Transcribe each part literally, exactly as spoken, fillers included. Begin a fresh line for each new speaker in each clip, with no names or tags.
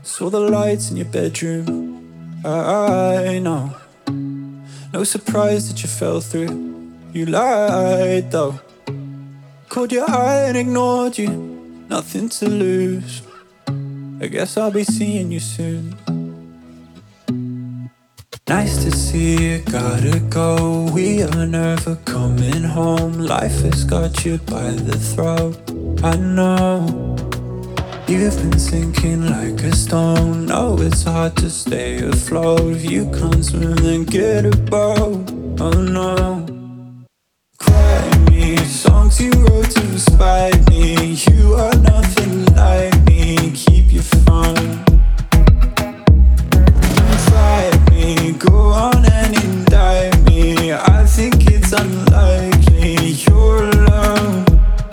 Saw the lights in your bedroom. I know. No surprise that you fell through. You lied though. Caught your eye and ignored you. Nothing to lose. I guess I'll be seeing you soon. Nice to see you, gotta go. We are never coming home. Life has got you by the throat. I know. You've been sinking like a stone. No, it's hard to stay afloat. If you can't swim, then get a boat. Oh no. Cry me, songs you wrote to spite me. You are nothing like me. Keep your fun. Fight me, go on and indict me. I think it's unlikely you're alone.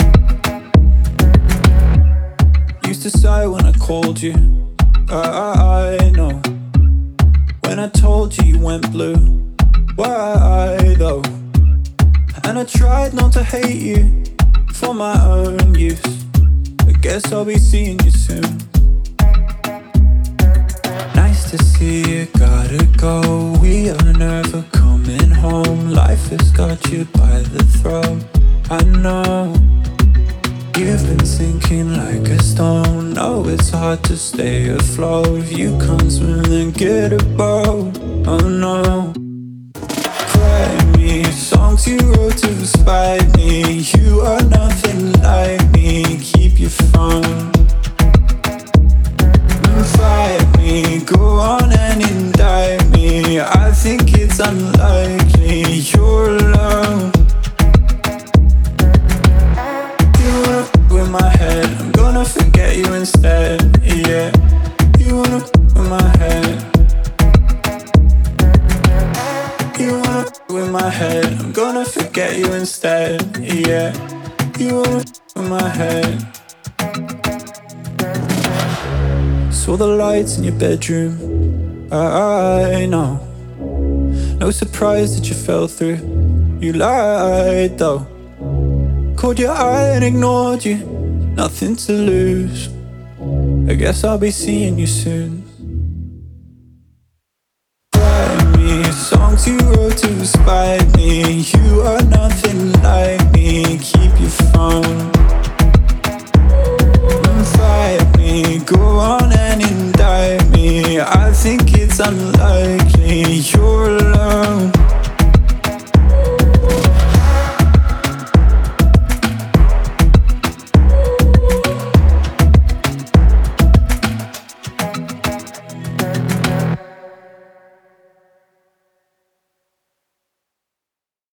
Used to sigh when I called you. I, I know. When I told you you went blue. Why though? And I tried not to hate you for my own use. I guess I'll be seeing you soon. Nice to see you, gotta go. We are never coming home. Life has got you by the throat. I know. You've been sinking like a stone. No, it's hard to stay afloat. If you can't swim, then get a boat. Oh no. Cry me, songs you wrote to spite me. You are nothing like me. Keep your fun. Fight me, go on and indict me. I think it's unlikely you're alone. You wanna f with my head, I'm gonna forget you instead. Yeah, you wanna f with my head. You wanna f with my head, I'm gonna forget you instead. Yeah, you wanna f with my head. Saw the lights in your bedroom. I know. No surprise that you fell through. You lied though. Caught your eye and ignored you. Nothing to lose. I guess I'll be seeing you soon. Write me songs you wrote to spite me. You are nothing like me. Keep your phone.